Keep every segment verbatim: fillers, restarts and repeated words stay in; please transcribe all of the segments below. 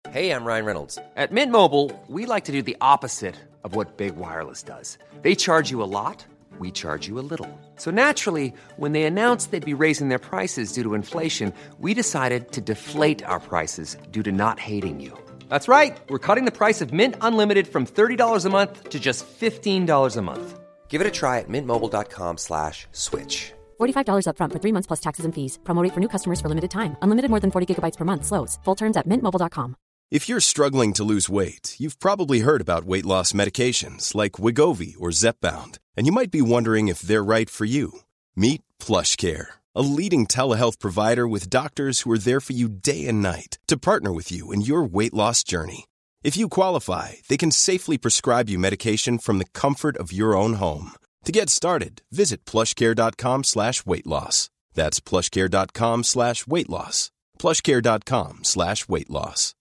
Hey, I'm Ryan Reynolds. At Mint Mobile, we like to do the opposite of what Big Wireless does. They charge you a lot, we charge you a little. So naturally, when they announced they'd be raising their prices due to inflation, we decided to deflate our prices due to not hating you. That's right. We're cutting the price of Mint Unlimited from thirty dollars a month to just fifteen dollars a month. Give it a try at mintmobile.com slash switch. forty-five dollars up front for three months plus taxes and fees. Promo rate for new customers for limited time. Unlimited more than forty gigabytes per month slows. Full terms at mint mobile dot com. If you're struggling to lose weight, you've probably heard about weight loss medications like Wegovy or Zepbound, and you might be wondering if they're right for you. Meet PlushCare, a leading telehealth provider with doctors who are there for you day and night to partner with you in your weight loss journey. If you qualify, they can safely prescribe you medication from the comfort of your own home. To get started, visit plushcare.com slash weight loss. That's plushcare.com slash weight loss. plushcare.com slash weight loss.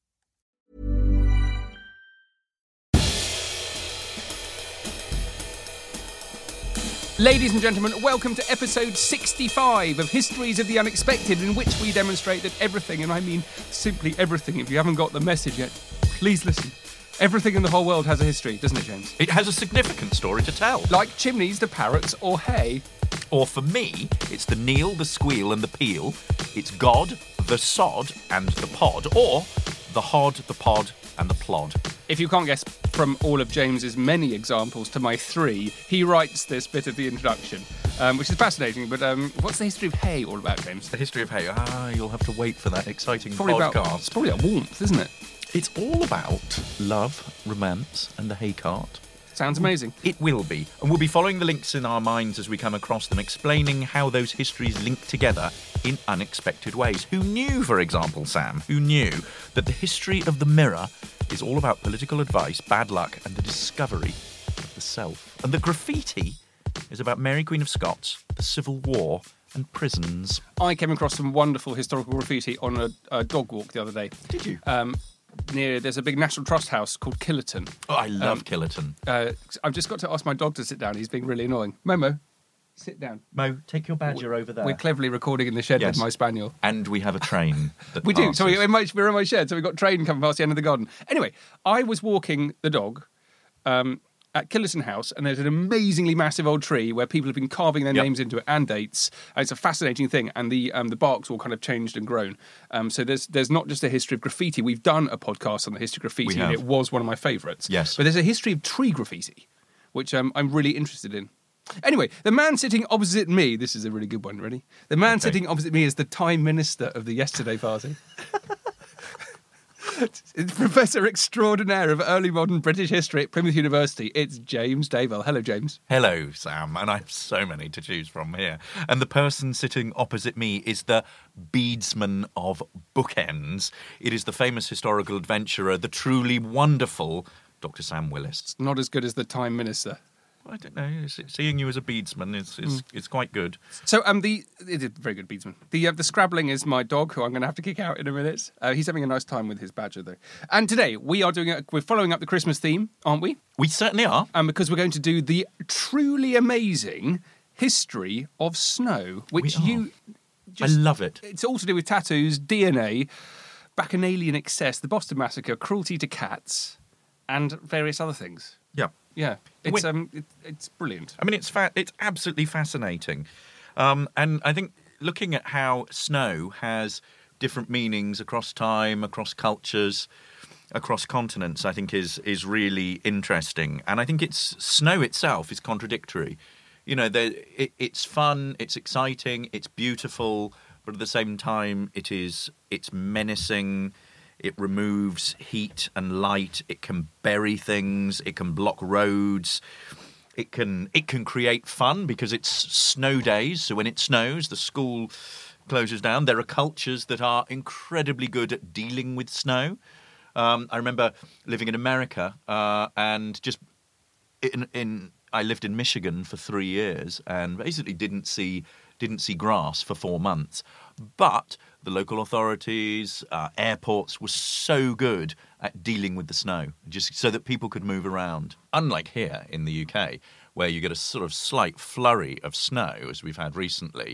Ladies and gentlemen, welcome to episode sixty-five of Histories of the Unexpected, in which we demonstrate that everything, and I mean simply everything, if you haven't got the message yet, please listen. Everything in the whole world has a history, doesn't it, James? It has a significant story to tell. Like chimneys, the parrots, or hay. Or for me, it's the kneel, the squeal and the peel. It's God, the sod and the pod. Or the hod, the pod and the plod. If you can't guess from all of James's many examples to my three, he writes this bit of the introduction, um, which is fascinating. But um, what's the history of hay all about, James? The history of hay? Ah, you'll have to wait for that exciting probably podcast. About, it's probably about warmth, isn't it? It's all about love, romance and the hay cart. Sounds amazing. It will be. And we'll be following the links in our minds as we come across them, explaining how those histories link together in unexpected ways. Who knew, for example, Sam, who knew that the history of the mirror is all about political advice, bad luck, and the discovery of the self? And the graffiti is about Mary Queen of Scots, the Civil War, and prisons. I came across some wonderful historical graffiti on a, a dog walk the other day. Did you? Um, near, there's a big National Trust house called Killerton. Oh, I love um, Killerton. Uh, I've just got to ask my dog to sit down. He's being really annoying. Momo, sit down. Mo, take your badger over there. We're cleverly recording in the shed Yes. with my spaniel. And we have a train that We do. passes. So we, in my, we're in my shed, so we've got train coming past the end of the garden. Anyway, I was walking the dog um, at Killerton House, and there's an amazingly massive old tree where people have been carving their Yep. names into it and dates. And it's a fascinating thing, and the um, the bark's all kind of changed and grown. Um, so there's there's not just a history of graffiti. We've done a podcast on the history of graffiti, We and have. it was one of my favourites. Yes. But there's a history of tree graffiti, which um, I'm really interested in. Anyway, the man sitting opposite me, this is a really good one, ready? The man Okay. sitting opposite me is the Time Minister of the Yesterday Party. It's Professor Extraordinaire of Early Modern British History at Plymouth University. It's James Daybell. Hello, James. Hello, Sam, and I have so many to choose from here. And the person sitting opposite me is the beadsman of bookends. It is the famous historical adventurer, the truly wonderful Doctor Sam Willis. Not as good as the Time Minister. I don't know, seeing you as a beadsman is, is, is quite good. So, um, the it is very good beadsman. The uh, the Scrabbling is my dog, who I'm going to have to kick out in a minute. Uh, he's having a nice time with his badger, though. And today we are doing a, we're following up the Christmas theme, aren't we? We certainly are. Um, because we're going to do the truly amazing history of snow, which We are. you. I love it. It's all to do with tattoos, D N A, bacchanalian excess, the Boston Massacre, cruelty to cats, and various other things. Yeah. Yeah, it's Wait. um, it, it's brilliant. I mean, it's fa- it's absolutely fascinating. Um, and I think looking at how snow has different meanings across time, across cultures, across continents, I think is is really interesting. And I think it's snow itself is contradictory. You know, there, it, it's fun, it's exciting, it's beautiful, but at the same time, it is it's menacing. It removes heat and light. It can bury things. It can block roads. It can it can create fun because it's snow days. So when it snows, the school closes down. There are cultures that are incredibly good at dealing with snow. Um, I remember living in America uh, and just in, in I lived in Michigan for three years and basically didn't see didn't see grass for four months. But the local authorities, uh, airports were so good at dealing with the snow, just so that people could move around. Unlike here in the U K, where you get a sort of slight flurry of snow, as we've had recently,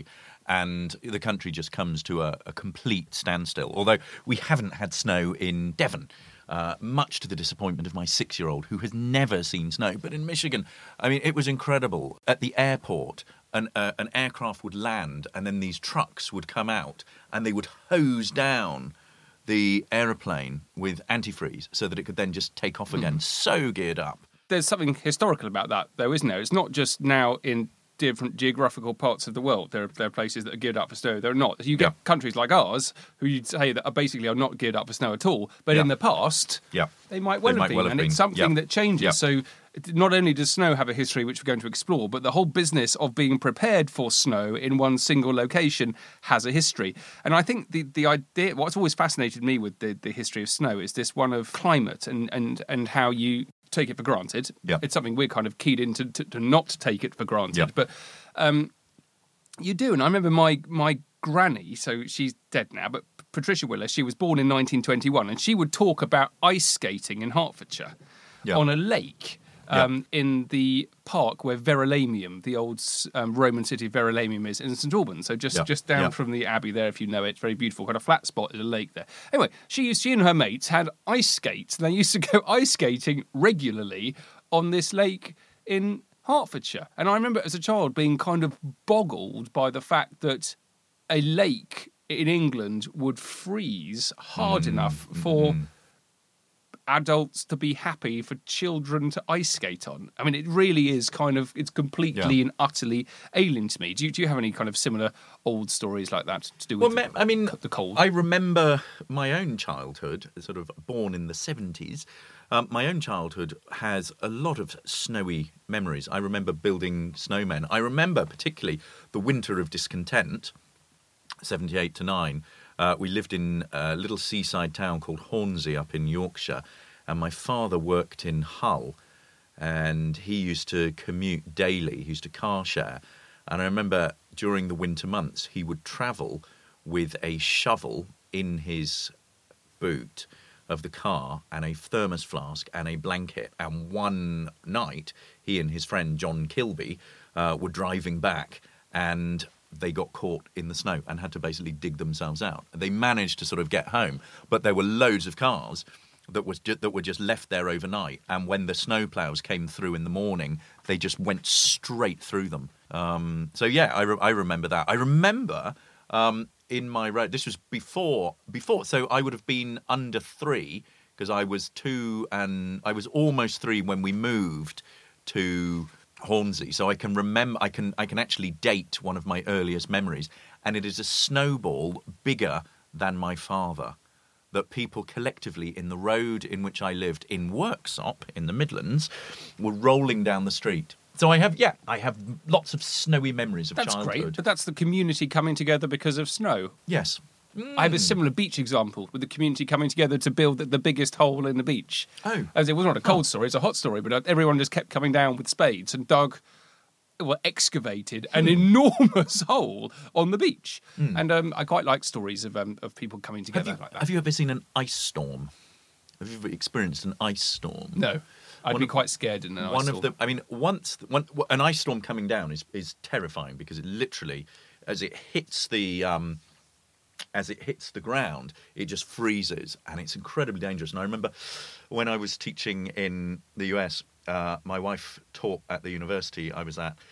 and the country just comes to a, a complete standstill. Although we haven't had snow in Devon, uh, much to the disappointment of my six-year-old, who has never seen snow. But in Michigan, I mean, it was incredible. At the airport, an, uh, an aircraft would land, and then these trucks would come out, and they would hose down the aeroplane with antifreeze so that it could then just take off again. Mm. So geared up. There's something historical about that, though, isn't there? It's not just now in different geographical parts of the world. There are, there are places that are geared up for snow. There are not. You get yeah. countries like ours who you'd say that are basically are not geared up for snow at all. But yeah. in the past, yeah. they might well they have might been. Well have and been. It's something yeah. that changes. Yeah. So not only does snow have a history which we're going to explore, but the whole business of being prepared for snow in one single location has a history. And I think the, the idea, what's always fascinated me with the, the history of snow is this one of climate and, and, and how you take it for granted. Yeah. It's something we're kind of keyed into to, to not take it for granted. Yeah. But um, you do. And I remember my my granny, so she's dead now, but Patricia Willis, she was born in nineteen twenty-one, and she would talk about ice skating in Hertfordshire yeah. on a lake. Um, yeah. in the park where Verulamium, the old um, Roman city of Verulamium is in St Albans. So just, yeah. just down yeah. from the Abbey there, if you know it. It's very beautiful, kind of flat spot, there's a lake there. Anyway, she, used, she and her mates had ice skates, and they used to go ice skating regularly on this lake in Hertfordshire. And I remember as a child being kind of boggled by the fact that a lake in England would freeze hard mm. enough for... Mm. adults to be happy for children to ice skate on. I mean, it really is kind of, it's completely yeah. and utterly alien to me. Do you, do you have any kind of similar old stories like that to do with well, the, I mean, the cold? I remember my own childhood, sort of born in the seventies. Um, my own childhood has a lot of snowy memories. I remember building snowmen. I remember particularly the winter of discontent, seventy-eight to nine. Uh, we lived in a little seaside town called Hornsey up in Yorkshire, and my father worked in Hull, and he used to commute daily. He used to car share. And I remember during the winter months, he would travel with a shovel in his boot of the car and a thermos flask and a blanket. And one night, he and his friend John Kilby uh, were driving back, and they got caught in the snow and had to basically dig themselves out. They managed to sort of get home, but there were loads of cars that was ju- that were just left there overnight. And when the snowplows came through in the morning, they just went straight through them. Um, so yeah, I, re- I remember that. I remember um, in my road. This was before before. So I would have been under three because I was two and I was almost three when we moved to Hornsey. So I can remember, I can I can actually date one of my earliest memories, and it is a snowball bigger than my father that people collectively in the road in which I lived in Worksop in the Midlands were rolling down the street. So I have, yeah, I have lots of snowy memories of that's childhood. That's great, but that's the community coming together because of snow. Yes. Mm. I have a similar beach example with the community coming together to build the, the biggest hole in the beach. Oh. As it was not a cold oh. story, it's a hot story, but everyone just kept coming down with spades and dug, well, excavated an enormous hole on the beach. Mm. And um, I quite like stories of um, of people coming together have you, like that. Have you ever seen an ice storm? Have you ever experienced an ice storm? No. I'd one be of, quite scared in an one ice of storm. the, I mean, once one, an ice storm coming down is, is terrifying because it literally, as it hits the um, as it hits the ground, it just freezes, and it's incredibly dangerous. And I remember when I was teaching in the U S, uh, my wife taught at the university I was at,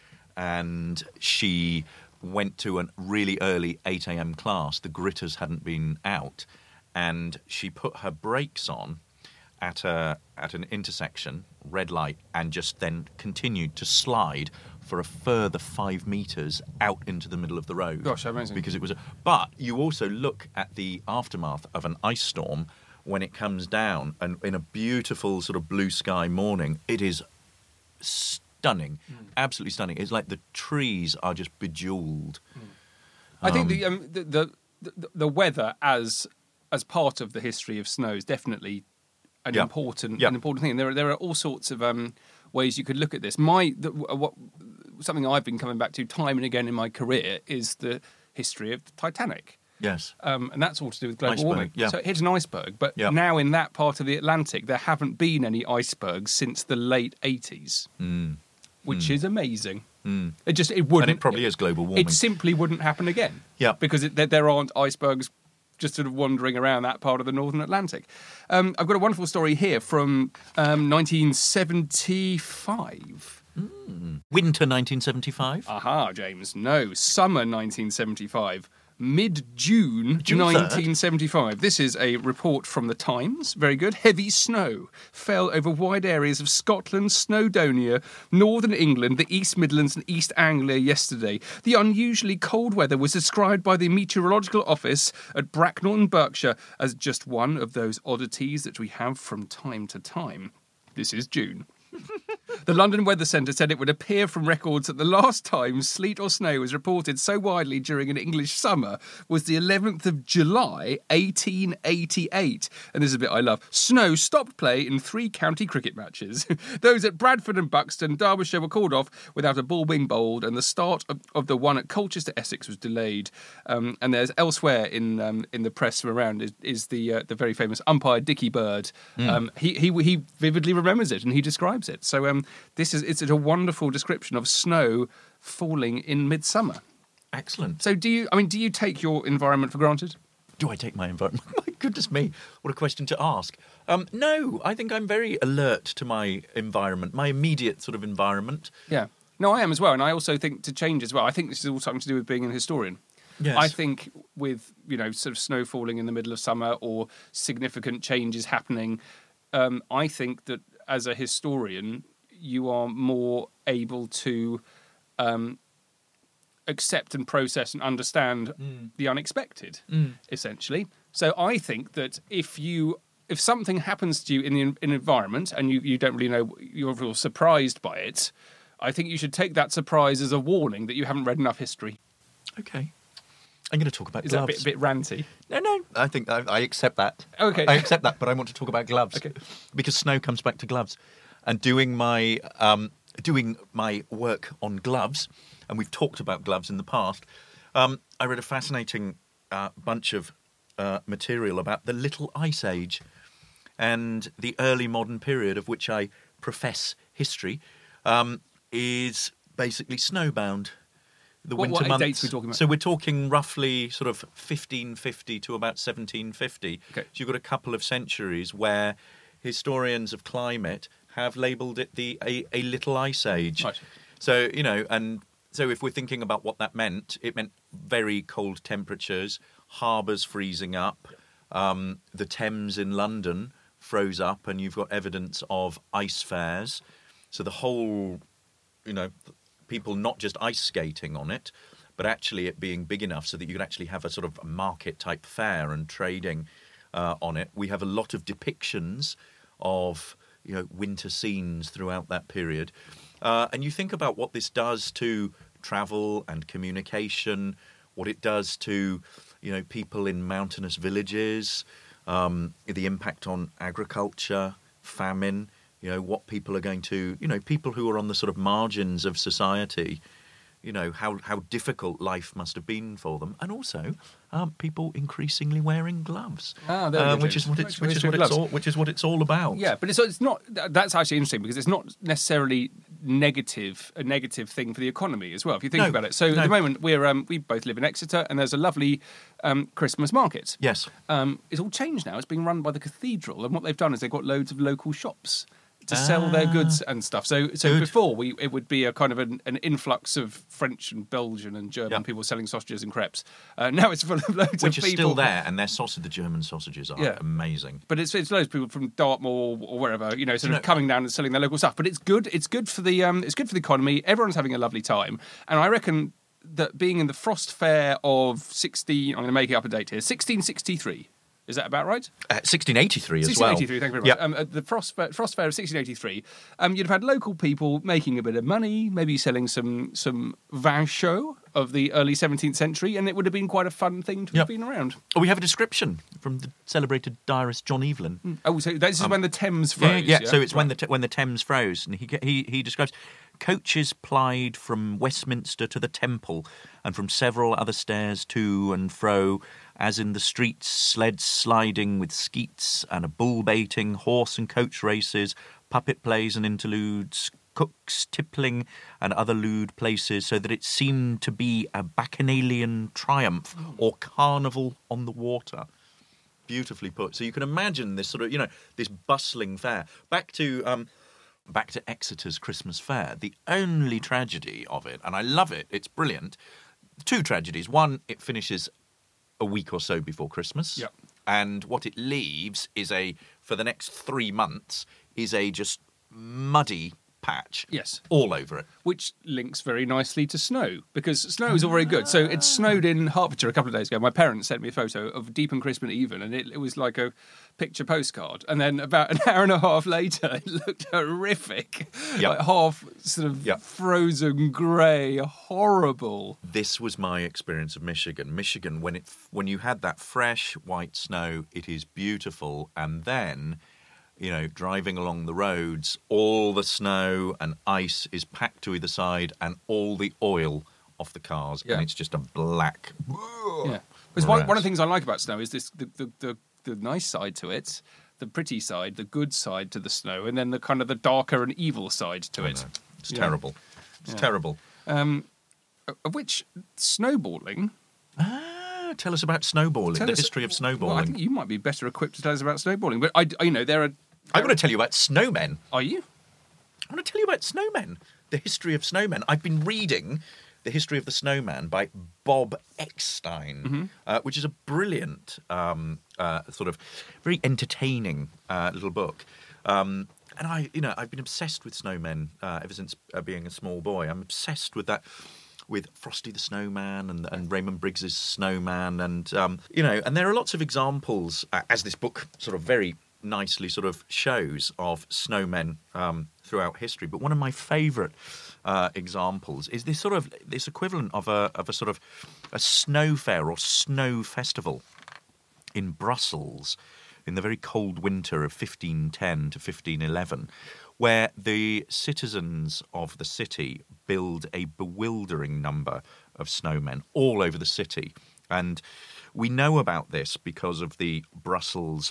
and she went to a really early eight a.m. class. The gritters hadn't been out, and she put her brakes on at a at an intersection, red light, and just then continued to slide for a further five metres out into the middle of the road. Gosh, amazing. Because it was a, but you also look at the aftermath of an ice storm when it comes down, and in a beautiful sort of blue sky morning, it is stunning, mm. absolutely stunning. It's like the trees are just bejewelled. Mm. I um, think the, um, the, the the the weather as as part of the history of snow is definitely an yeah. important yeah. an important thing. And there are there are all sorts of um, ways you could look at this. My the, what something I've been coming back to time and again in my career is the history of the Titanic. Yes. Um, and that's all to do with global iceberg, warming. yeah. So it hit an iceberg, but yeah. now in that part of the Atlantic, there haven't been any icebergs since the late eighties, mm. which mm. is amazing. Mm. It just it wouldn't. And it probably is global warming. It simply wouldn't happen again. Yeah. Because it, there, there aren't icebergs just sort of wandering around that part of the Northern Atlantic. Um, I've got a wonderful story here from um, nineteen seventy-five. Mm. Winter nineteen seventy-five? Aha, James. No, summer nineteen seventy-five. Mid-June June nineteen seventy-five. This is a report from the Times. Very good. Heavy snow fell over wide areas of Scotland, Snowdonia, northern England, the East Midlands and East Anglia yesterday. The unusually cold weather was described by the Meteorological Office at Bracknell in Berkshire as just one of those oddities that we have from time to time. This is June. The London Weather Centre said it would appear from records that the last time sleet or snow was reported so widely during an English summer was the eleventh of July, eighteen eighty-eight. And this is a bit I love. Snow stopped play in three county cricket matches. Those at Bradford and Buxton, Derbyshire, were called off without a ball being bowled, and the start of, of the one at Colchester, Essex, was delayed. Um, and there's elsewhere in um, in the press from around is, is the uh, the very famous umpire Dickie Bird. Mm. Um, he he he vividly remembers it and he describes it. So um, this is it's a wonderful description of snow falling in midsummer. Excellent. So do you? I mean, do you take your environment for granted? Do I take my environment? My goodness me, what a question to ask. Um, no, I think I'm very alert to my environment, my immediate sort of environment. Yeah. No, I am as well, and I also think to change as well. I think this is all something to do with being an historian. Yes. I think with, you know, sort of snow falling in the middle of summer or significant changes happening, um, I think that as a historian, you are more able to um, accept and process and understand mm. the unexpected, mm. essentially. So I think that if you if something happens to you in the in an environment and you, you don't really know, you're surprised by it, I think you should take that surprise as a warning that you haven't read enough history. Okay. I'm going to talk about Is gloves. Is that a bit, bit ranty? No, no. I think I, I accept that. Okay. I accept that, but I want to talk about gloves. Okay. Because snow comes back to gloves. And doing my um, doing my work on gloves, and we've talked about gloves in the past, um, I read a fascinating uh, bunch of uh, material about the Little Ice Age and the early modern period of which I profess history um, is basically snowbound. The what, winter what months. dates are we talking about? So we're talking roughly sort of fifteen fifty to about seventeen fifty. Okay. So you've got a couple of centuries where historians of climate have labelled it the a, a little ice age. Right. So, you know, and so if we're thinking about what that meant, it meant very cold temperatures, harbours freezing up, um, the Thames in London froze up, and you've got evidence of ice fairs. So the whole, you know, people not just ice skating on it, but actually it being big enough so that you could actually have a sort of market-type fair and trading uh, on it. We have a lot of depictions of, you know, winter scenes throughout that period. Uh, and you think about what this does to travel and communication, what it does to, you know, people in mountainous villages, um, the impact on agriculture, famine, you know, what people are going to, you know, people who are on the sort of margins of society, you know, how, how difficult life must have been for them. And also um, people increasingly wearing gloves, ah, there uh, we go, which is what it's, which is what gloves. it's all, which is what it's all about. Yeah, but it's, it's not. That's actually interesting because it's not necessarily negative, a negative thing for the economy as well. If you think No, about it. So no. at the moment we're um, we both live in Exeter, and there's a lovely um, Christmas market. Yes. Um, it's all changed now. It's being run by the cathedral, and what they've done is they've got loads of local shops to sell their goods and stuff. So, so Good. before we, it would be a kind of an, an influx of French and Belgian and German Yeah. people selling sausages and crepes. Uh, now it's full of loads Which of are people. still there, and their sausage, the German sausages are Yeah. amazing. But it's it's loads of people from Dartmoor or wherever, you know, sort You of know- coming down and selling their local stuff. But it's good. It's good for the um, it's good for the economy. Everyone's having a lovely time, and I reckon that being in the Frost Fair of sixteen, I'm going to make it up a date here, sixteen sixty-three. Is that about right? Uh, sixteen eighty-three as well. sixteen eighty-three, thank you very much. Yep. Um, at the Frost Fair, Frost Fair of sixteen eighty-three, um, you'd have had local people making a bit of money, maybe selling some some vin chaud of the early seventeenth century, and it would have been quite a fun thing to Yep. have been around. Oh, we have a description from the celebrated diarist John Evelyn. Oh, so this is when the Thames froze. Um, Yeah, yeah. So it's when Right. the when the Thames froze, and he he he describes coaches plied from Westminster to the Temple, and from several other stairs to and fro, as in the streets, sleds sliding with skeets, and a bull baiting, horse and coach races, puppet plays and interludes, cooks, tippling, and other lewd places, so that it seemed to be a bacchanalian triumph or carnival on the water. Beautifully put. So you can imagine this sort of, you know, this bustling fair. Back to um, back to Exeter's Christmas Fair. The only tragedy of it, and I love it, it's brilliant. Two tragedies. One, it finishes a week or so before Christmas. Yep. And what it leaves is a, for the next three months, is a just muddy patch. Yes. All over it. Which links very nicely to snow, because snow is all very good. So it snowed in Hertfordshire a couple of days ago. My parents sent me a photo of deep and crisp and even, and it, it was like a picture postcard. And then about an hour and a half later, it looked horrific. Yep. Like half sort of Yep. frozen grey, horrible. This was my experience of Michigan. Michigan, when it when you had that fresh white snow, it is beautiful. And then, you know, driving along the roads, all the snow and ice is packed to either side, and all the oil off the cars, Yeah. and it's just a black. Yeah. Because one, Mess. one of the things I like about snow is this the, the, the, the nice side to it, the pretty side, the good side to the snow, and then the kind of the darker and evil side to it. It's Yeah. terrible. It's Yeah. terrible. Um, of which snowballing. Ah, tell us about snowballing, Tell the us- history of snowballing. Well, I think you might be better equipped to tell us about snowballing. But I, I- you know, there are. I want to tell you about snowmen. Are you? I want to tell you about snowmen, the history of snowmen. I've been reading The History of the Snowman by Bob Eckstein, Mm-hmm. uh, which is a brilliant, um, uh, sort of very entertaining uh, little book. Um, and I, you know, I've been obsessed with snowmen uh, ever since uh, being a small boy. I'm obsessed with that, with Frosty the Snowman and, and Raymond Briggs's Snowman, and um, you know, and there are lots of examples, uh, as this book sort of very nicely sort of shows, of snowmen um, throughout history. But one of my favourite uh, examples is this sort of this equivalent of a of a sort of a snow fair or snow festival in Brussels in the very cold winter of fifteen ten to fifteen eleven, where the citizens of the city build a bewildering number of snowmen all over the city. And we know about this because of the Brussels.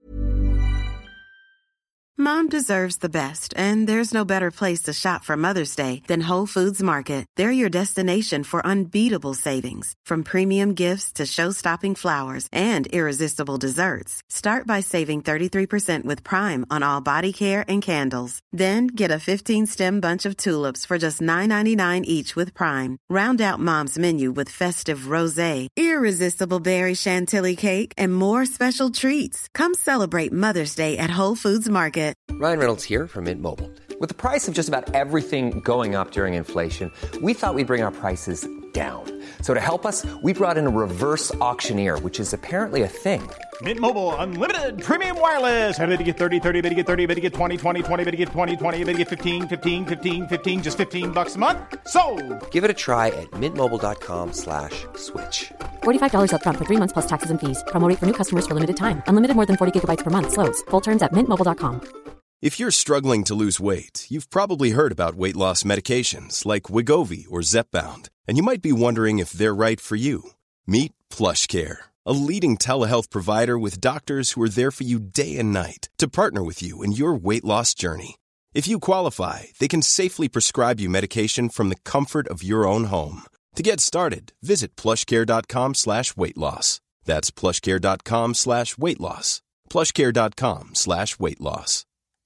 Mom deserves the best, and there's no better place to shop for Mother's Day than Whole Foods Market. They're your destination for unbeatable savings, from premium gifts to show-stopping flowers and irresistible desserts. Start by saving thirty-three percent with Prime on all body care and candles. Then get a fifteen-stem bunch of tulips for just nine ninety-nine each with Prime. Round out Mom's menu with festive rosé, irresistible berry chantilly cake, and more special treats. Come celebrate Mother's Day at Whole Foods Market. Ryan Reynolds here from Mint Mobile. With the price of just about everything going up during inflation, we thought we'd bring our prices down. So to help us, we brought in a reverse auctioneer, which is apparently a thing. Mint Mobile Unlimited Premium Wireless. How to get thirty, thirty, how to get thirty, how to get twenty, twenty, twenty, how to get twenty, twenty, how to get fifteen, fifteen, fifteen, fifteen, just fifteen bucks a month? Sold! Give it a try at mintmobile.com slash switch. forty-five dollars up front for three months plus taxes and fees. Promo rate for new customers for limited time. Unlimited more than forty gigabytes per month. Slows full terms at mint mobile dot com. If you're struggling to lose weight, you've probably heard about weight loss medications like Wegovy or Zepbound, and you might be wondering if they're right for you. Meet PlushCare, a leading telehealth provider with doctors who are there for you day and night to partner with you in your weight loss journey. If you qualify, they can safely prescribe you medication from the comfort of your own home. To get started, visit plushcare.com slash weight loss. That's plushcare.com slash weight loss. plushcare.com slash weight loss.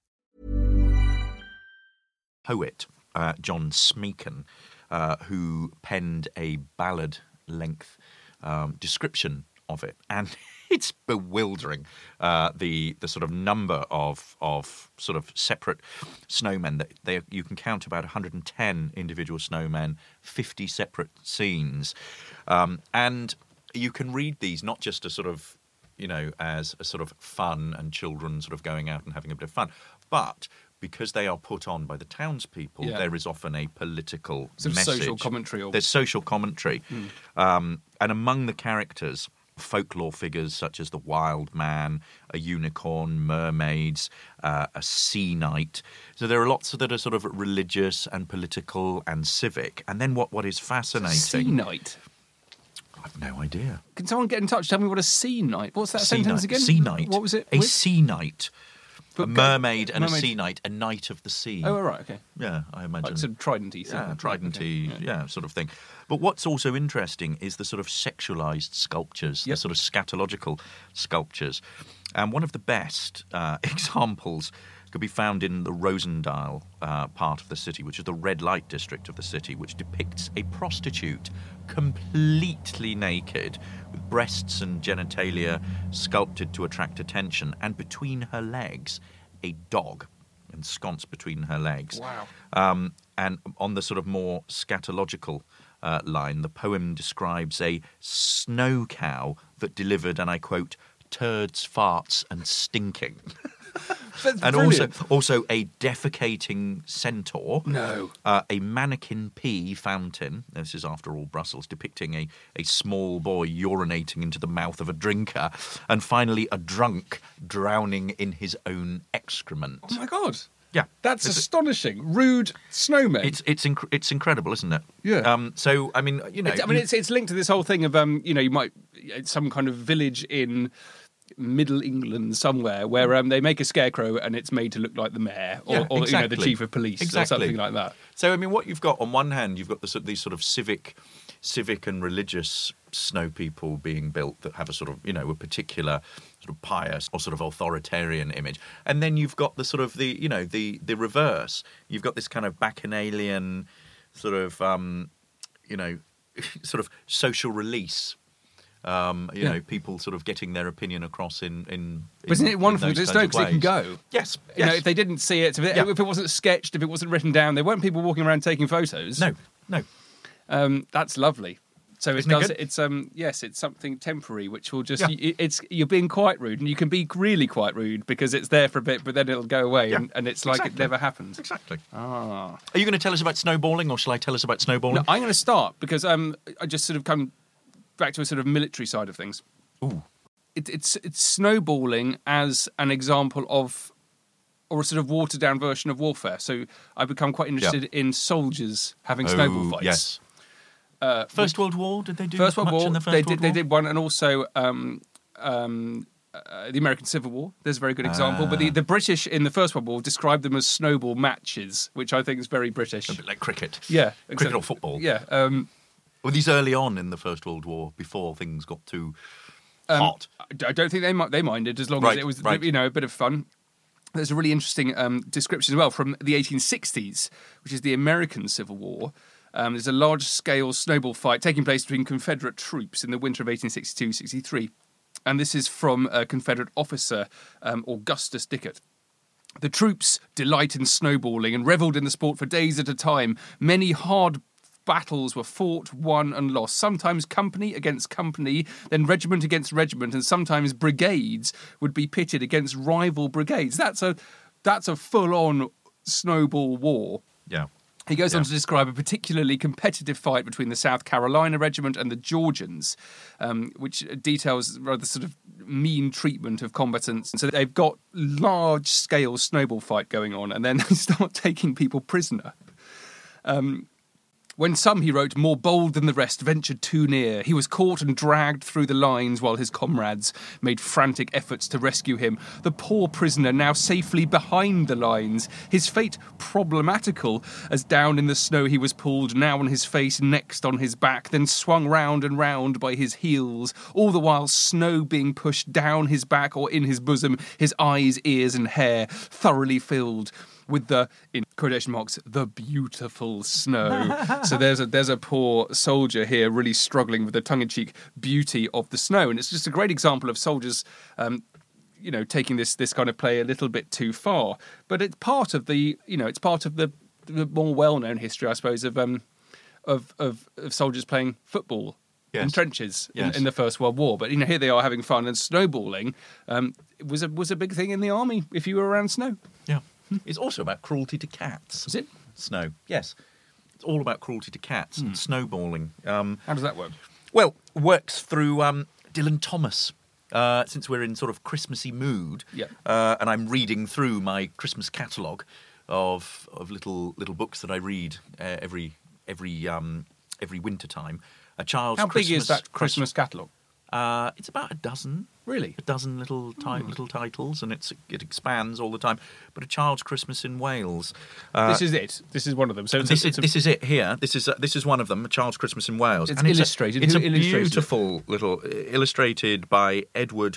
Poet uh, John Smeaton, uh, who penned a ballad-length um, description of it, and it's bewildering. Uh, the the sort of number of of sort of separate snowmen that they you can count about one hundred ten individual snowmen, fifty separate scenes, um, and you can read these not just as sort of you know as a sort of fun and children sort of going out and having a bit of fun, but because they are put on by the townspeople, Yeah. there is often a political Sort of message. social commentary or- There's social commentary. Mm. Um, and among the characters, folklore figures such as the wild man, a unicorn, mermaids, uh, a sea knight. So there are lots that are sort of religious and political and civic. And then what, what is fascinating... Sea night. I have no idea. Can someone get in touch? Tell me what a sea night. What's that Sea sentence night. again? Sea night. What was it? A with? sea night A mermaid and mermaid. a sea knight, a knight of the sea. Oh, right, okay. Yeah, I imagine. Like sort of trident-y thing. Yeah, trident-y, Okay, yeah. sort of thing. But what's also interesting is the sort of sexualised sculptures, Yep. the sort of scatological sculptures. And one of the best uh, examples could be found in the Rosendale uh, part of the city, which is the red light district of the city, which depicts a prostitute completely naked, with breasts and genitalia sculpted to attract attention, and between her legs, a dog ensconced between her legs. Wow. Um, and on the sort of more scatological uh, line, the poem describes a snow cow that delivered, and I quote, turds, farts, and stinking. That's and brilliant. also also a defecating centaur. No. Uh, a mannequin pea fountain. This is, after all, Brussels, depicting a, a small boy urinating into the mouth of a drinker. And finally, a drunk drowning in his own excrement. Oh, my God. Yeah. That's It's- astonishing. Rude snowmen. It's it's inc- it's incredible, isn't it? Yeah. Um. So I mean, you know, It's- I mean, you- it's it's linked to this whole thing of um, you know, you might it's some kind of village in Middle England somewhere where um, they make a scarecrow and it's made to look like the mayor or, Yeah, or you know, the exactly. chief of police or Exactly. something like that. So I mean, what you've got on one hand, you've got the, sort- these sort of civic, civic and religious snow people being built that have a sort of, you know, a particular sort of pious or sort of authoritarian image, and then you've got the sort of the, you know, the the reverse. You've got this kind of bacchanalian sort of, um, you know, sort of social release. Um, you Yeah. know, people sort of getting their opinion across in. in, But isn't in- it wonderful? in those It's kinds Snow of because it can ways. go. Yes, You know, yes. if they didn't see it, if it, Yeah. if it wasn't sketched, if it wasn't written down, there weren't people walking around taking photos. No, no. Um, that's lovely. So it Isn't it does. good? It's um yes, it's something temporary which will just. Yeah. y- It's you're being quite rude, and you can be really quite rude because it's there for a bit, but then it'll go away, Yeah, and, and it's like it exactly. never happened. Exactly. Ah. Are you going to tell us about snowballing, or shall I tell us about snowballing? No, I'm going to start because um I just sort of come back to a sort of military side of things. Ooh. It, it's it's snowballing as an example of, or a sort of watered down version of warfare. So I've become quite interested in soldiers having snowball Oh, fights. Yes. Uh, First World War, did they do First World much War, in the First they World did. War? They did one, and also um, um, uh, the American Civil War. There's a very good example. But the, Ah. the British in the First World War described them as snowball matches, which I think is very British. A bit like cricket. Yeah, Cricket exactly. or football. Yeah. Um, Were these early on in the First World War, before things got too um, hot? I don't think they mi- they minded as long Right, as it was right. you know a bit of fun. There's a really interesting um, description as well from the eighteen sixties, which is the American Civil War. Um, there's a large-scale snowball fight taking place between Confederate troops in the winter of eighteen sixty-two sixty-three. And this is from a Confederate officer, um, Augustus Dickert. The troops delight in snowballing and revelled in the sport for days at a time. Many hard battles were fought, won and lost, sometimes company against company, then regiment against regiment, and sometimes brigades would be pitted against rival brigades. That's a that's a full-on snowball war. Yeah. He goes on Yeah. to describe a particularly competitive fight between the South Carolina Regiment and the Georgians, um, which details rather sort of mean treatment of combatants. So they've got large-scale snowball fight going on, and then they start taking people prisoner. Um, When some, he wrote, more bold than the rest, ventured too near, he was caught and dragged through the lines while his comrades made frantic efforts to rescue him. The poor prisoner now safely behind the lines, his fate problematical, as down in the snow he was pulled, now on his face, next on his back, then swung round and round by his heels, all the while snow being pushed down his back or in his bosom, his eyes, ears and hair thoroughly filled with the, in quotation marks, the beautiful snow. So there's a there's a poor soldier here really struggling with the tongue-in-cheek beauty of the snow. And it's just a great example of soldiers, um, you know, taking this this kind of play a little bit too far. But it's part of the, you know, it's part of the, the more well-known history, I suppose, of um of of, of soldiers playing football in Yes. trenches in, Yes. in the First World War. But, you know, here they are having fun, and snowballing um, was a was a big thing in the army if you were around snow. Yeah. It's also about cruelty to cats. Is it? Snow. Yes. It's all about cruelty to cats and snowballing. Um, How does that work? well, works through um, Dylan Thomas. Uh, since we're in sort of Christmassy mood, Yeah. uh, and I'm reading through my Christmas catalogue of of little little books that I read uh, every every um, every winter time. A child's How big Christmas, is that Christmas catalogue? Uh, it's about a dozen. Really? A dozen little ti- little titles, and it's it expands all the time. But A Child's Christmas in Wales. Uh, This is it. This is one of them. So it's this a, is it's a, this is it here. This is uh, this is one of them. A Child's Christmas in Wales. It's and illustrated. It's a, Who it's a illustrated it? beautiful little uh, illustrated by Edward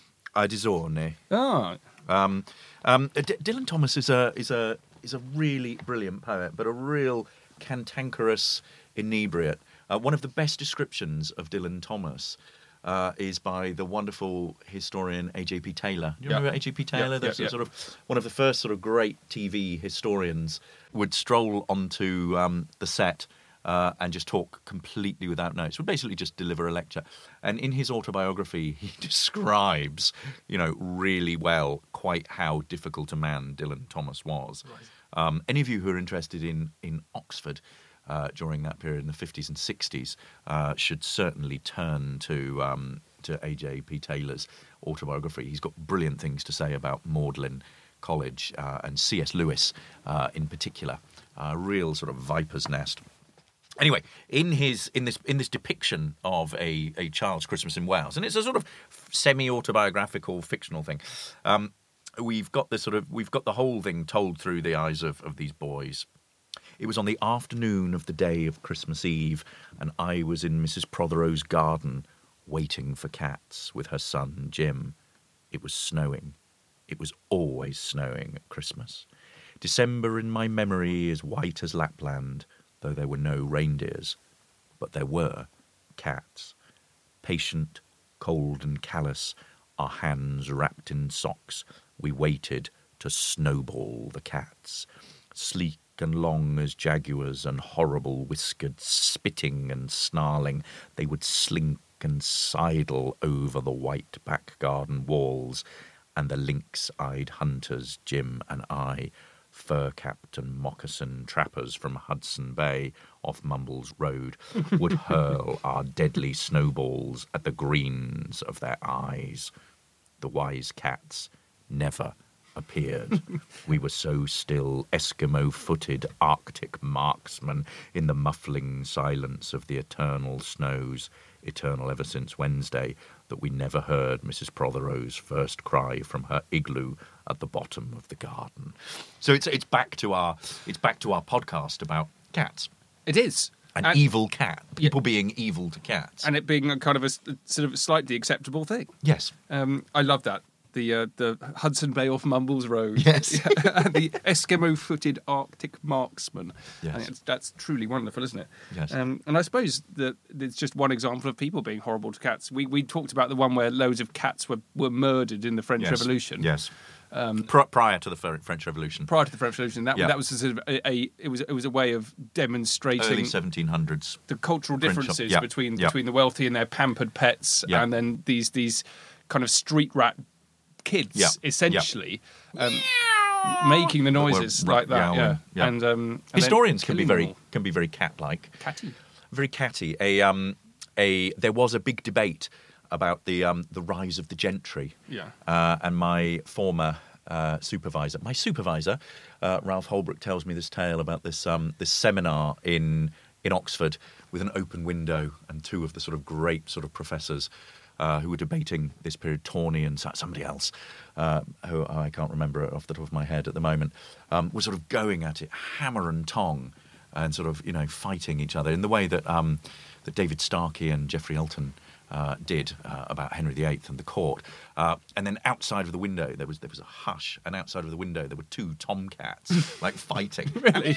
Adizorne. Ah, Um, um, D- Dylan Thomas is a is a is a really brilliant poet, but a real cantankerous inebriate. Uh, one of the best descriptions of Dylan Thomas uh, is by the wonderful historian A J P Taylor. Do you Yeah. remember A J P Taylor? Yeah, There's yeah, a sort of one of the first sort of great T V historians would stroll onto um, the set. Uh, and just talk completely without notes. Would basically just deliver a lecture. And in his autobiography, he describes, you know, really well quite how difficult a man Dylan Thomas was. Right. Um, any of you who are interested in in Oxford uh, during that period in the fifties and sixties uh, should certainly turn to um, to A J P Taylor's autobiography. He's got brilliant things to say about Magdalen College uh, and C S Lewis uh, in particular. A real sort of viper's nest. Anyway, in his in this in this depiction of a, a child's Christmas in Wales, and it's a sort of semi-autobiographical, fictional thing. Um, we've got this sort of we've got the whole thing told through the eyes of, of these boys. It was on the afternoon of the day of Christmas Eve, and I was in Missus Prothero's garden, waiting for cats with her son Jim. It was snowing. It was always snowing at Christmas. December in my memory is white as Lapland, though there were no reindeers, but there were cats. Patient, cold and callous, our hands wrapped in socks, we waited to snowball the cats. Sleek and long as jaguars and horrible whiskered, spitting and snarling, they would slink and sidle over the white back garden walls, and the lynx-eyed hunters, Jim and I, fur-capped and moccasin trappers from Hudson Bay off Mumbles Road, would hurl our deadly snowballs at the greens of their eyes. The wise cats never appeared. We were so still, Eskimo-footed Arctic marksmen in the muffling silence of the eternal snows, eternal ever since Wednesday, that we never heard Missus Prothero's first cry from her igloo at the bottom of the garden. So it's it's back to our it's back to our podcast about cats. it is. An And- evil cat. People being evil to cats. And it being a kind of a s- sort of slightly acceptable thing. yes. Um, I love that. The uh, the Hudson Bay off Mumbles Road. Yes. The Eskimo-footed Arctic marksman. Yes. I think it's, that's truly wonderful, isn't it? Yes. Um, and I suppose that it's just one example of people being horrible to cats. We we talked about the one where loads of cats were, were murdered in the French Yes. Revolution. Yes. Pri- prior to the Fer- French Revolution. Prior to the French Revolution, that Yeah. that was a sort of a, a it was it was a way of demonstrating Early seventeen hundreds. the cultural French- differences yeah, between yeah. between the wealthy and their pampered pets, Yeah. and then these these kind of street rat kids, Yeah, essentially, um, making the noises Were like that. yowling, Yeah, yeah. and um, and Historians then can be killing very them all. can be very cat-like. Catty. Very catty. A um a there was a big debate about the um the rise of the gentry. Yeah. Uh, and my former uh, supervisor, my supervisor, uh, Ralph Holbrook, tells me this tale about this um this seminar in in Oxford with an open window and two of the sort of great sort of professors uh, who were debating this period, Tawney and so- somebody else, uh, who I can't remember off the top of my head at the moment, um, were sort of going at it hammer and tong and sort of, you know, fighting each other in the way that um, that David Starkey and Geoffrey Elton uh, did uh, about Henry the Eighth and the court. Uh, and then outside of the window, there was there was a hush, and outside of the window, there were two tomcats, like, fighting. Really?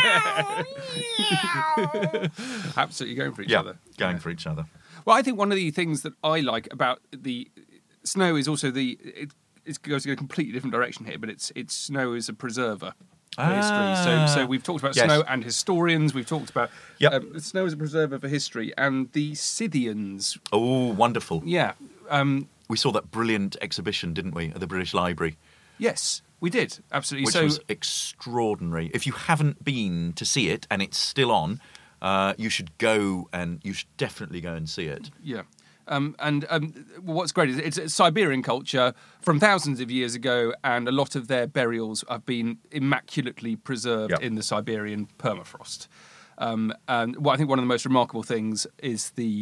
Absolutely going for each Yeah, other. going Yeah. for each other. Well, I think one of the things that I like about the snow is also the it, it goes in a completely different direction here, but it's it's snow is a preserver for history. So so we've talked about Yes. snow and historians. We've talked about Yep. um, snow as a preserver for history, and the Scythians. Oh, wonderful. Yeah. Um, We saw that brilliant exhibition, didn't we, at the British Library, yes, we did absolutely. which so was extraordinary. If you haven't been to see it, and it's still on, uh, you should go and you should definitely go and see it. yeah. Um, and um, what's great is it's a Siberian culture from thousands of years ago, and a lot of their burials have been immaculately preserved Yep. in the Siberian permafrost. Um, and what I think one of the most remarkable things is the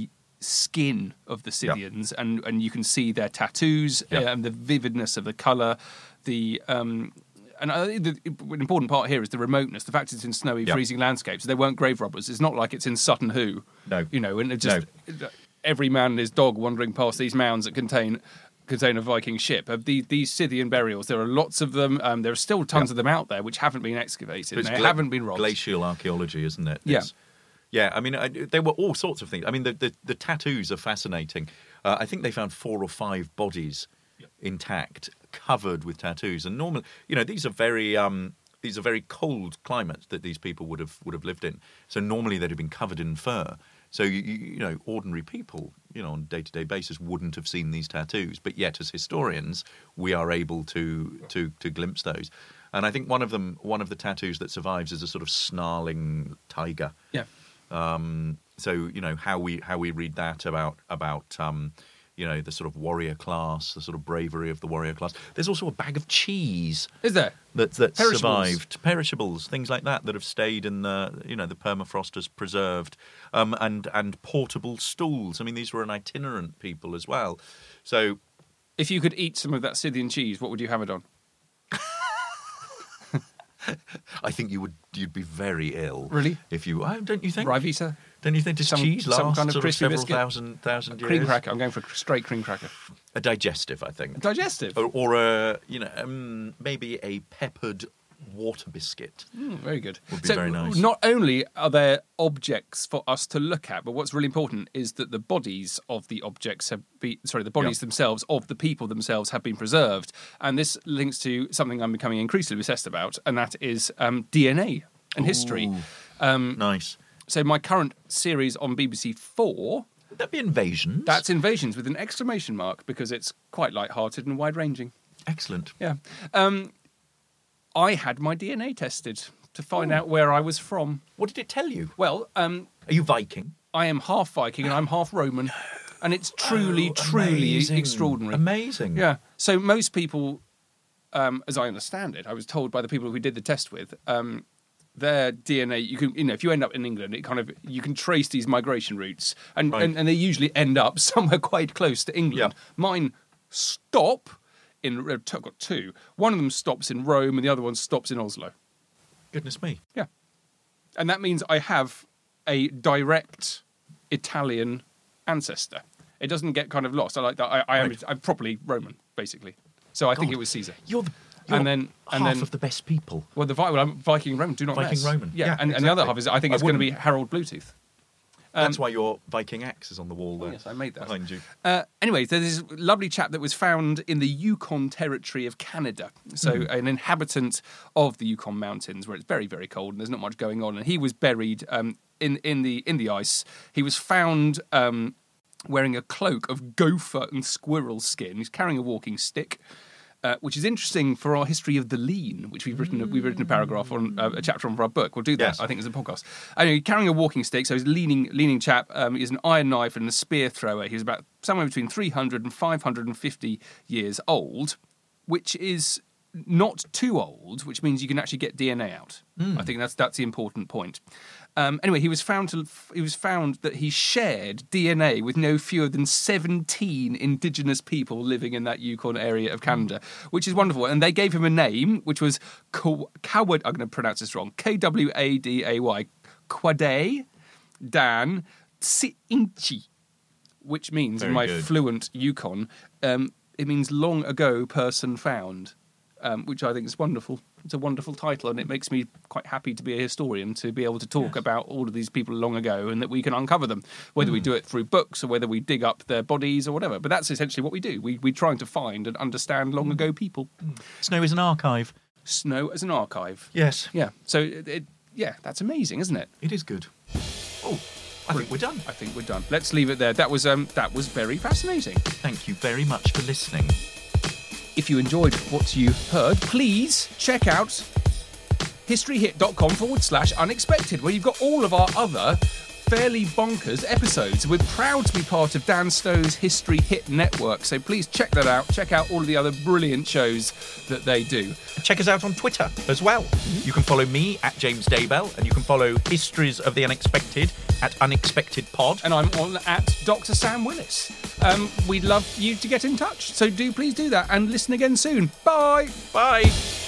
skin of the Scythians, yep. and, and you can see their tattoos, yep. and the vividness of the colour, the... Um, And I think the an important part here is the remoteness. The fact it's in snowy, yep. freezing landscapes. They weren't grave robbers. It's not like it's in Sutton Hoo. No. You know, and it just no. every man and his dog wandering past these mounds that contain contain a Viking ship. Of the, these Scythian burials, there are lots of them. Um, there are still tons yep. of them out there which haven't been excavated. And they gla- haven't been robbed. Glacial archaeology, isn't it? Yeah. It's, yeah, I mean, I, there were all sorts of things. I mean, the, the, the tattoos are fascinating. Uh, I think they found four or five bodies yep. intact, covered with tattoos, and normally, you know, these are very um, these are very cold climates that these people would have would have lived in. So normally they'd have been covered in fur. So you, you know, ordinary people, you know, on a day to day basis wouldn't have seen these tattoos. But yet, as historians, we are able to to to glimpse those. And I think one of them, one of the tattoos that survives, is a sort of snarling tiger. Yeah. Um, so you know how we how we read that about about. Um, You know, the sort of warrior class, the sort of bravery of the warrior class. There's also a bag of cheese. Is there? That, that Perishables. survived. Perishables, things like that, that have stayed in the, you know, the permafrost has preserved. Um, and, and portable stools. I mean, these were an itinerant people as well. So... If you could eat some of that Scythian cheese, what would you have it on? I think you would, you'd be very ill. Really? If you, oh, don't you think? Ryvita? Don't you think does some, cheese last some kind of sort crispy of several biscuit? thousand, thousand years? Cream cracker. I'm going for a straight cream cracker. A digestive, I think. A digestive? Or, or a, you know, um, maybe a peppered water biscuit. Mm, very good. Would be so very nice. Not only are there objects for us to look at, but what's really important is that the bodies of the objects have been, sorry, the bodies Yep. themselves of the people themselves have been preserved. And this links to something I'm becoming increasingly obsessed about, and that is um, D N A and history. Um, nice. So my current series on B B C Four... Would that be Invasions? That's Invasions with an exclamation mark, because it's quite light-hearted and wide-ranging. Excellent. Yeah. Um, I had my D N A tested to find Ooh. out where I was from. What did it tell you? Well, um, are you Viking? I am half Viking and I'm half Roman, and it's truly, oh, truly amazing. extraordinary. Amazing. Yeah. So most people, um, as I understand it, I was told by the people we did the test with, um, their D N A. You can, you know, if you end up in England, it kind of you can trace these migration routes, and Right. and, and they usually end up somewhere quite close to England. Yeah. Mine stop. In, I've got two. One of them stops in Rome and the other one stops in Oslo. Goodness me. Yeah. And that means I have a direct Italian ancestor. It doesn't get kind of lost. I like that. I, I am Right. I'm properly Roman, basically. So I think God. it was Caesar. You're the you're and then and half then of the best people. well, the Vi- well, I'm Viking and Roman. Do not Viking mess. Roman. Yeah. Yeah, and, and the other exactly. half is I think I it's going to be wouldn't. Harold Bluetooth. That's Um, why your Viking axe is on the wall there. yes, I made that. Behind you. Uh, anyway, there's this lovely chap that was found in the Yukon Territory of Canada. So Mm-hmm. an inhabitant of the Yukon Mountains, where it's very, very cold and there's not much going on. And he was buried um, in in the in the ice. He was found um, wearing a cloak of gopher and squirrel skin. He's carrying a walking stick. Uh, which is interesting for our history of the lean, which we've written. A, we've written a paragraph on uh, a chapter on for our book. We'll do that, Yes. I think, as a podcast. Anyway, carrying a walking stick, so he's a leaning, leaning chap. Um, he's an iron knife and a spear thrower. He's about somewhere between three hundred and five hundred fifty years old, which is not too old, which means you can actually get D N A out. Mm. I think that's that's the important point. Um, anyway, he was found to he was found that he shared D N A with no fewer than seventeen indigenous people living in that Yukon area of Canada, which is wonderful. And they gave him a name, which was Kawad. I'm going to pronounce this wrong. K W A D A Y, Kwade Dan Tsiinchi, which means Very in my good. fluent Yukon, um, it means long ago person found. Um, which I think is wonderful. It's a wonderful title, and it makes me quite happy to be a historian, to be able to talk Yes. about all of these people long ago and that we can uncover them, whether Hmm. we do it through books or whether we dig up their bodies or whatever. But that's essentially what we do. We, we're trying to find and understand long ago people. Snow is an archive. Snow as an archive. Yes. Yeah. So, it, it, yeah, that's amazing, isn't it? It is good. Oh, I think we're done. I think we're done. Let's leave it there. That was um, that was very fascinating. Thank you very much for listening. If you enjoyed what you heard, please check out historyhit.com forward slash unexpected, where you've got all of our other fairly bonkers episodes. We're proud to be part of Dan Stow's History Hit Network, so please check that out. Check out all of the other brilliant shows that they do. Check us out on Twitter as well. You can follow me at James Daybell, and you can follow Histories of the Unexpected at Unexpected Pod. And I'm on at Doctor Sam Willis. Um, we'd love you to get in touch, so do please do that and listen again soon. Bye! Bye!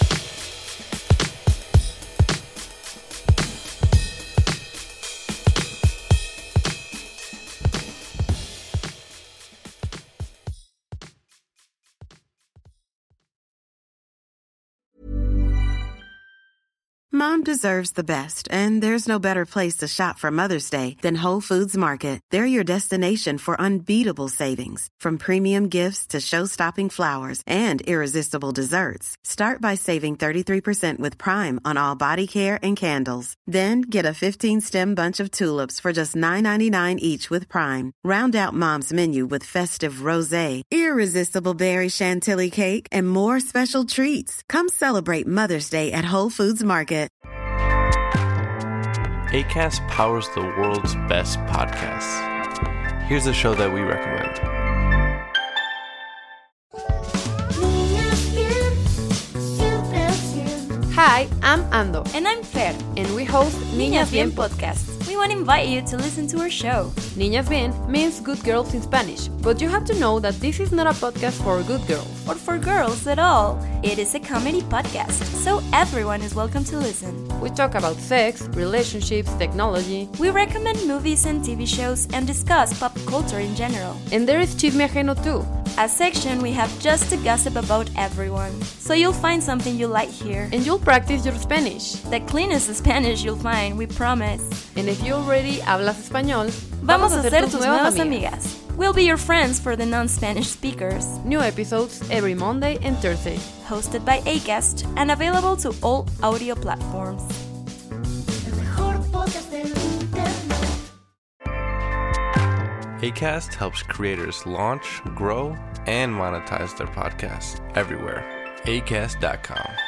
Mom deserves the best, and there's no better place to shop for Mother's Day than Whole Foods Market. They're your destination for unbeatable savings, from premium gifts to show-stopping flowers and irresistible desserts. Start by saving thirty-three percent with Prime on all body care and candles. Then get a fifteen-stem bunch of tulips for just nine ninety-nine each with Prime. Round out Mom's menu with festive rosé, irresistible berry chantilly cake, and more special treats. Come celebrate Mother's Day at Whole Foods Market. Acast powers the world's best podcasts. Here's a show that we recommend. Hi, I'm Ando. And I'm Fer. And we host Niñas Bien Podcast. We want to invite you to listen to our show. Niñas Bien means good girls in Spanish, but you have to know that this is not a podcast for good girls. Or for girls at all. It is a comedy podcast, so everyone is welcome to listen. We talk about sex, relationships, technology. We recommend movies and T V shows and discuss pop culture in general. And there is Chisme Ajeno too. A section we have just to gossip about everyone. So you'll find something you like here. And you'll practice your Spanish. The cleanest Spanish you'll find, we promise. And if you already hablas español, vamos a ser tus nuevas amigas. We'll be your friends for the non-Spanish speakers. New episodes every Monday and Thursday. Hosted by Acast and available to all audio platforms. Acast helps creators launch, grow, and monetize their podcasts everywhere. Acast dot com.